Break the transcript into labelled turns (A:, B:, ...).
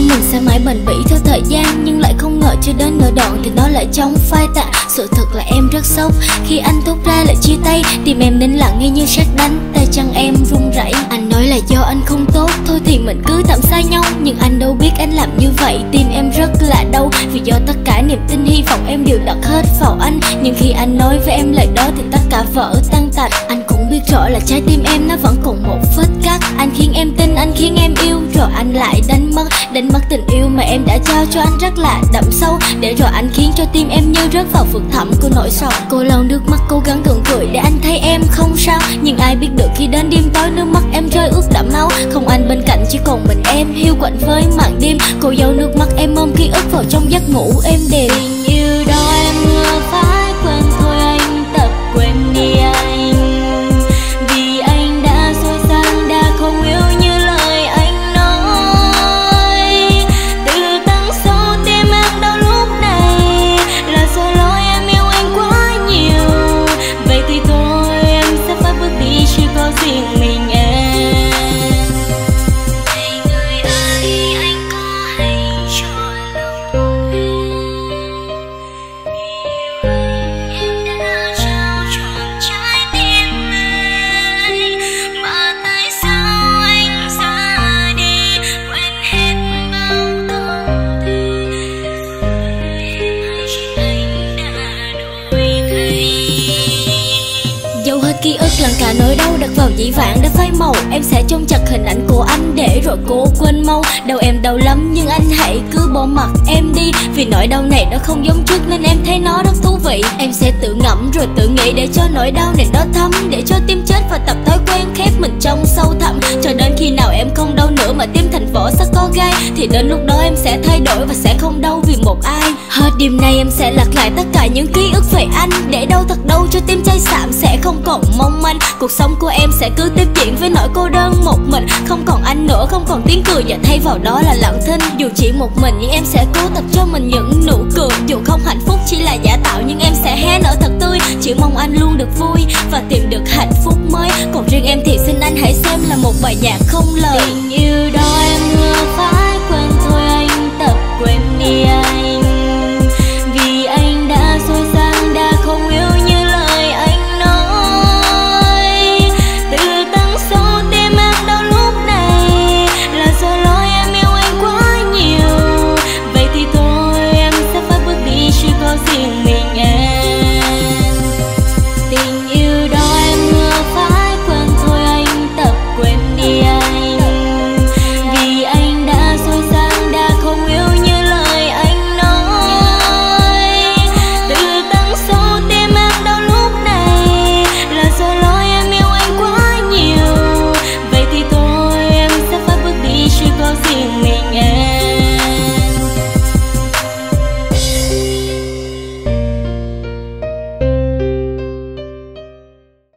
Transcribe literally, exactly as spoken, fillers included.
A: mình sẽ mãi bền bỉ theo thời gian, nhưng lại không ngờ chưa đến nửa đoạn thì nó lại trong phai tàn. Sự thật là em rất sốc khi anh thốt ra lời chia tay, tim em nín lặng nghe như sét đánh, tay chân em run rẩy. Anh nói là do anh không tốt, thôi thì mình cứ tạm xa nhau, nhưng anh đâu biết anh làm như vậy tim em rất là đau. Vì do tất cả niềm tin hy vọng em đều đặt hết vào anh, nhưng khi anh nói với em lời đó thì tất cả vỡ tan tành. Anh cũng biết rõ là trái tim em nó vẫn còn một vết cắt. Anh khiến em tin, anh khiến em yêu, rồi anh lại đánh mất đánh mất tình yêu mà em đã trao cho anh rất là đậm sâu. Để rồi anh khiến cho tim em như rớt vào vực thẳm của nỗi sầu. Cô lau nước mắt cố gắng gượng cười để anh thấy em không sao, nhưng ai biết được khi đến đêm tối nước mắt em rơi ướt đẫm máu. Không anh bên cạnh chỉ còn mình em hiu quạnh với màn đêm. Cô dâu nước mắt em ôm ký ức vào trong giấc ngủ êm đềm. Tình yêu đó em vừa phải quên thôi, anh tập quên đi anh, vì anh đã xóa sang, đã không yêu như lời anh nói. Từ tận sâu tim em đau lúc này là do lỗi em yêu anh quá nhiều. Vậy thì thôi em sẽ phải bước đi, chỉ có riêng mình em. Này người ơi, anh có hay cho lòng em, em đã trao trọn trái tim này, mà tại sao anh ra đi quên hết bao tâm tư, hay chỉ anh đã đổi thay. Dẫu hết ký ức lẫn cả nỗi đau đặt vào dĩ vãng đã phai màu, em sẽ trông chặt hình ảnh của anh để rồi cố quên mau. Đau em đau lắm nhưng anh hãy cứ bỏ mặc em đi, vì nỗi đau này nó không giống trước nên em thấy nó rất thú vị. Em sẽ tự ngẫm rồi tự nghĩ để cho nỗi đau này nó thấm, để cho tim chết và tập thói quen khép mình trong sâu thẳm. Cho đến khi nào em không đau nữa mà tim thành vỏ sắt có gai, thì đến lúc đó em sẽ thay đổi và sẽ không đau vì một ai. Hết đêm nay em sẽ lật lại tất cả những ký ức về anh, để đau thật đau cho tim cháy xạm sẽ không còn mong manh. Cuộc sống của em sẽ cứ tiếp diễn với nỗi cô đơn một mình, không còn anh nữa, không còn tiếng cười và thay vào đó là lặng thinh. Dù chỉ một mình nhưng em sẽ cố tập cho mình những nụ cười, dù không hạnh phúc chỉ là giả tạo nhưng em sẽ hé nở thật tươi. Chỉ mong anh luôn được vui và tìm được hạnh phúc mới, còn riêng em thì xin anh hãy xem là một bài nhạc không lời. Tình yêu